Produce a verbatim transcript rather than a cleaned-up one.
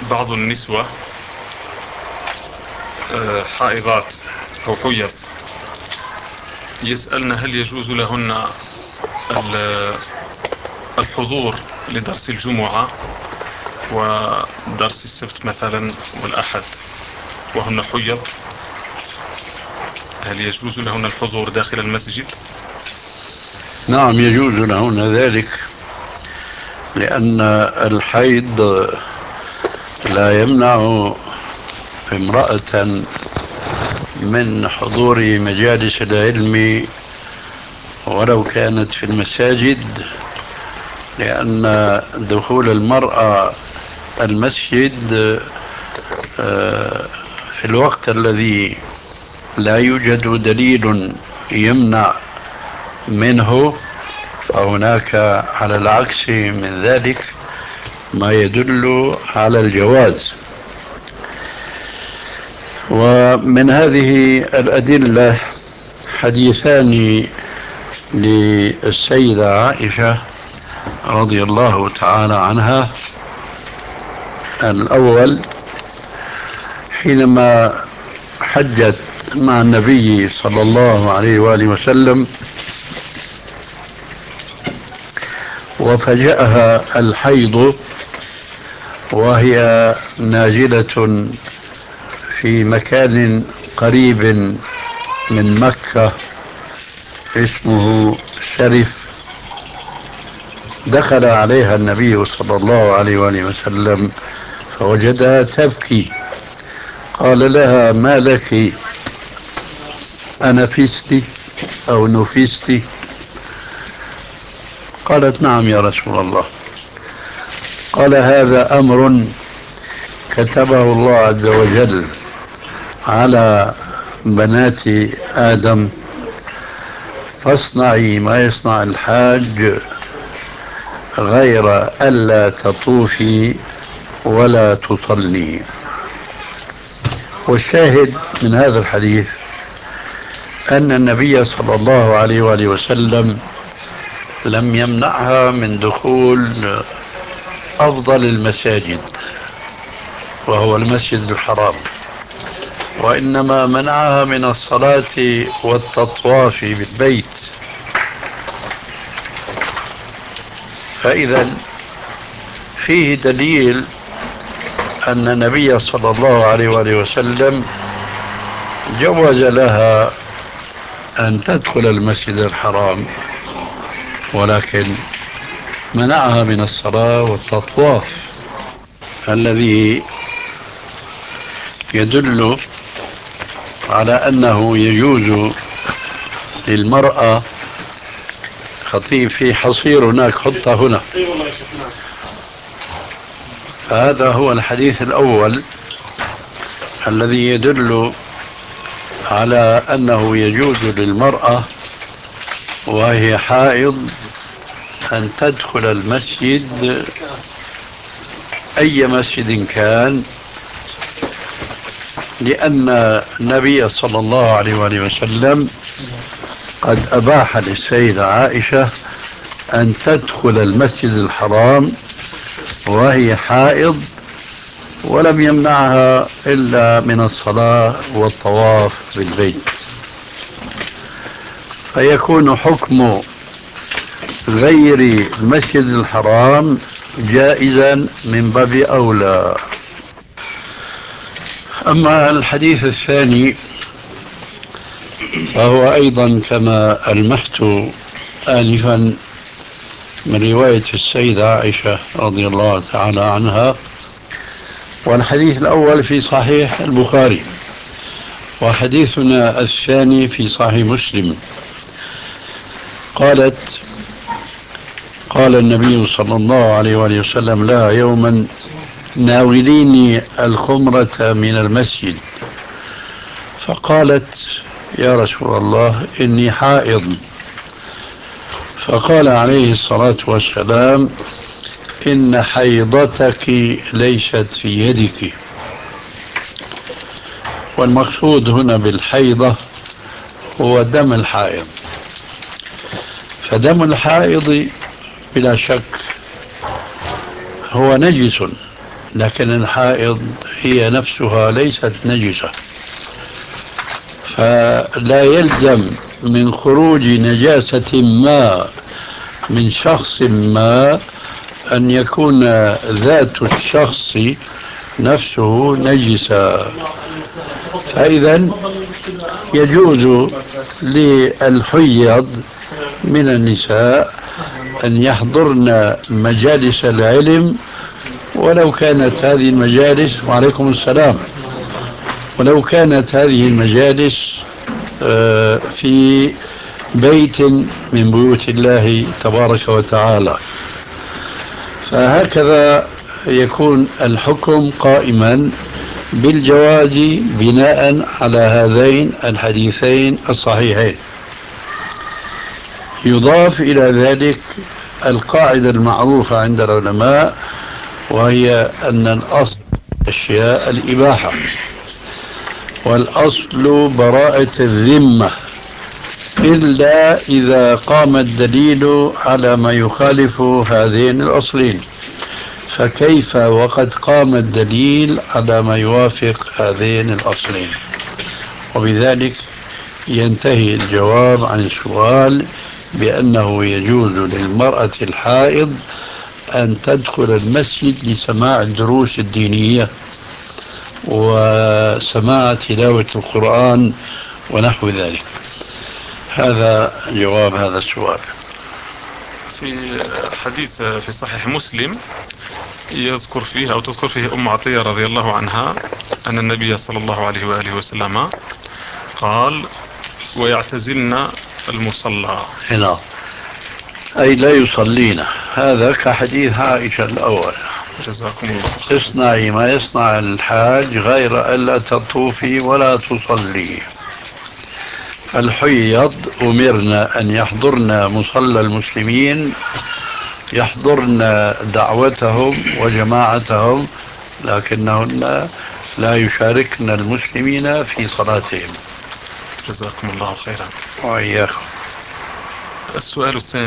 بعض النسوة آه، حائضات أو حيض يسألن هل يجوز لهن الحضور لدرس الجمعة ودرس السبت مثلا والأحد وهن حيض، هل يجوز لهن الحضور داخل المسجد؟ نعم، يجوز لهن ذلك، لأن الحيض لا يمنع امرأة من حضور مجالس العلم ولو كانت في المساجد، لأن دخول المرأة المسجد آه، في الوقت الذي لا يوجد دليل يمنع منه، فهناك على العكس من ذلك ما يدل على الجواز. ومن هذه الأدلة حديثان للسيدة عائشة رضي الله تعالى عنها. الأول حينما حجت مع النبي صلى الله عليه وآله وسلم وفجأها الحيض وهي نازلة في مكان قريب من مكة اسمه شرف، دخل عليها النبي صلى الله عليه وآله وسلم فوجدها تبكي، قال لها: ما لك؟ أنفست أو نفست؟ قالت: نعم يا رسول الله. قال: هذا أمر كتبه الله عز وجل على بنات آدم، فاصنعي ما يصنع الحاج غير ألا تطوفي ولا تصلي. والشاهد من هذا الحديث أن النبي صلى الله عليه وآله وسلم لم يمنعها من دخول أفضل المساجد وهو المسجد الحرام، وإنما منعها من الصلاة والتطواف بالبيت. فإذا فيه دليل أن النبي صلى الله عليه وآله وسلم جوز لها أن تدخل المسجد الحرام، ولكن منعها من الصلاة والتطواف، الذي يدل على أنه يجوز للمرأة. خطيب في حصير هناك، حطه هنا. فهذا هو الحديث الأول الذي يدل على أنه يجوز للمرأة وهي حائض أن تدخل المسجد أي مسجد كان، لأن النبي صلى الله عليه وآله وسلم قد أباح للسيدة عائشة أن تدخل المسجد الحرام وهي حائض، ولم يمنعها إلا من الصلاة والطواف بالبيت. فيكون حكم غير المسجد الحرام جائزا من باب أولى. أما الحديث الثاني فهو أيضا كما ألمحت آنفا من رواية السيدة عائشة رضي الله تعالى عنها، والحديث الأول في صحيح البخاري، وحديثنا الثاني في صحيح مسلم. قالت: قال النبي صلى الله عليه وآله وسلم لها يوما: ناوليني الخمرة من المسجد. فقالت: يا رسول الله إني حائض. فقال عليه الصلاة والسلام: إن حيضتك ليست في يدك. والمقصود هنا بالحيضة هو دم الحائض، فدم الحائض بلا شك هو نجس لكن الحائض هي نفسها ليست نجسة، فلا يلزم من خروج نجاسة ما من شخص ما أن يكون ذات الشخص نفسه نجسا. فإذا يجوز للحيض من النساء أن يحضرن مجالس العلم، ولو كانت هذه المجالس، وعليكم السلام، ولو كانت هذه المجالس في بيت من بيوت الله تبارك وتعالى. فهكذا يكون الحكم قائما بالجواز بناء على هذين الحديثين الصحيحين. يضاف إلى ذلك القاعدة المعروفة عند العلماء، وهي أن الأصل الأشياء الإباحة، والأصل براءة الذمة، إلا إذا قام الدليل على ما يخالف هذين الأصلين. فكيف وقد قام الدليل على ما يوافق هذين الأصلين؟ وبذلك ينتهي الجواب عن السؤال بأنه يجوز للمرأة الحائض أن تدخل المسجد لسماع الدروس الدينية وسماع تلاوة القرآن ونحو ذلك. هذا جواب هذا السؤال. في حديث في صحيح مسلم يذكر فيه أو تذكر فيه أم عطية رضي الله عنها أن النبي صلى الله عليه وآله وسلم قال: ويعتزلن المصلى. هنا أي لا يصلين، هذا كحديث عائشة الأول. جزاكم الله خير. اصنعي ما يصنع الحاج غير ألا تطوفي ولا تصلي. فالحيض أمرنا أن يحضرن مصلى المسلمين، يحضرن دعوتهم وجماعتهم، لكنهن لا يشاركن المسلمين في صلاتهم. جزاكم الله خيرا. وإياكم. السؤال الثاني: